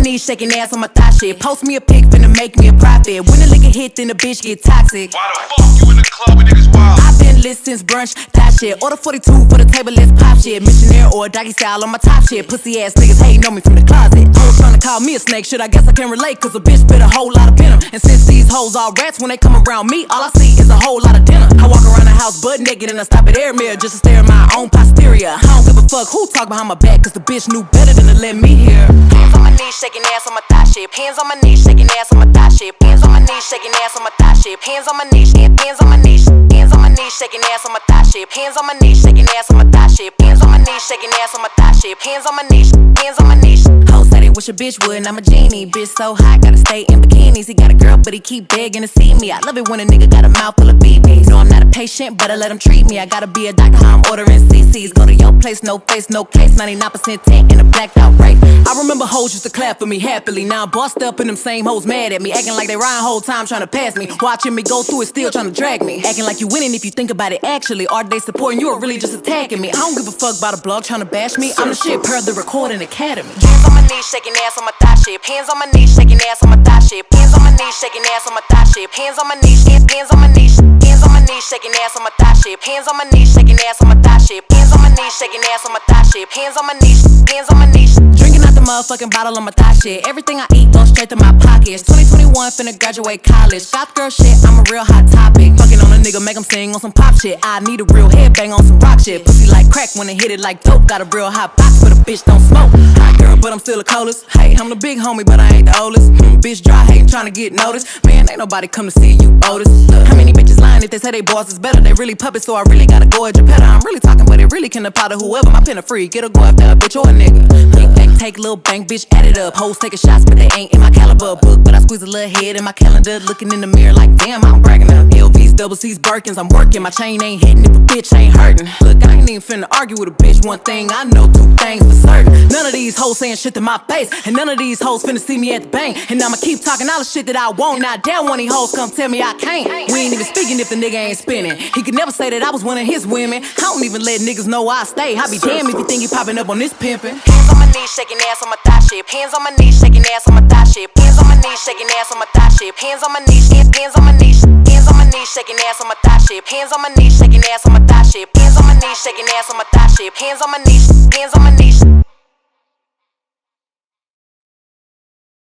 knees, shaking ass on my thigh shit. Post me a pic, finna make me a profit. When the liquor hit, then the bitch get toxic. Why the fuck you in the club with niggas wild? I've been lit since brunch, that shit. Order 42 for the table, let's pop shit. Missionary or doggy style on my top shit. Pussy ass niggas hating on me from the closet. Hoes tryna call me a snake, shit, I guess I can relate. Cause a bitch spit a whole lot of venom. And since these hoes all rats, when they come around me, all I see is a whole lot of dinner. I walk around the house butt naked and I stop at air mirror just to stare at my own posterior. I don't give a fuck who talk behind my back, cause the bitch knew better than to let me hear. Hands on my knees, shaking ass on my thigh shit. Hands on my knees, shaking ass on my thigh shit. Hands on my knees, shaking ass on my thigh shit. Hands on my knees, hands on my knees, hands on my knees, shaking ass on my thigh shit. Hands on my knees, shaking ass on my thigh shit. Hands on my knees, shaking ass on my thigh shit. Hands on my knees, hands on my knees. Hoes say they wish a bitch would, and I'm a genie. Bitch so hot, gotta stay in bikinis. He got a girl, but he keep begging to see me. I love it when a nigga got a mouth full of BBs. No, I'm not a patient, but I let him treat me. I gotta be a doctor, how I'm ordering CCs. Go to your place, no face, no case. 99% tank in a blacked out rape. I remember hoes used to clap for me happily. Now I'm bossed up and them same hoes mad at me. Acting like they riding whole time trying to pass me. Watching me go through it, still trying to drag me. Acting like you winning if you think about it actually. Are they supporting you or really just attacking me? I don't give a fuck about a blog trying to bash me. I'm the shit per the Recording Academy. Hands on my knees, shaking ass on my thigh shit. Hands on my knees, shaking ass on my thigh shit. Hands on my knees, shaking ass on my thigh shit. Hands on my knees, hands on my knees, hands on my knees, shaking ass on my thigh shit. Hands on my knees, shaking ass on my thigh shit. Hands on my knees, shaking ass on my thigh shit. Hands on my knees, hands on my knees. Drinking out the motherfucking bottle on my thigh shit. Everything I eat goes straight to my pockets. 2021 finna graduate college. South girl shit, I'm a real hot topic. Fucking on a nigga, make him sing on some pop shit. I need a real headbang on some rock shit. Pussy like crack when it hit it like dope. Got a real hot box, but a bitch don't smoke. Hot girl, but I'm still the coldest. Hey, I'm the big homie, but I ain't the oldest. Bitch dry hating, tryna get noticed. Man, ain't nobody come to see you, Otis. How many bitches lying if they say they boss is better? They really puppets, so I really gotta go at your petter. I'm really talking, but it really can apply to whoever. My pen a free, get a go after a bitch or a nigga. Take little bank, bitch, add it up. Hoes taking shots, but they ain't in my caliber book. But I squeeze a little head in my calendar, looking in the mirror like, damn, I'm bragging up. LVs, double C's, Birkins, I'm working. My chain ain't hitting if a bitch ain't hurting. Look, I ain't even finna argue with a bitch. One thing I know, two things for certain. None of these hoes saying shit to my face, and none of these hoes finna see me at the bank. And I'ma keep talking all the shit that I want. Now damn, one of these hoes come tell me I can't. We ain't even speaking if the nigga ain't spinning. He could never say that I was one of his women. I don't even let niggas know I stay. I be damn if you think he popping up on this pimpin'. Hands on my knees, shaking ass on my thigh shit. Hands on my knees, shaking ass on my thigh shit. Hands on my knees, shaking ass on my thigh shit. Hands on my knees, hands on my knees, hands on my knees, shaking ass on my thigh shit. Hands on my knees, shaking ass on my thigh shit. Hands on my knees, shaking ass on my thigh shit. Hands on my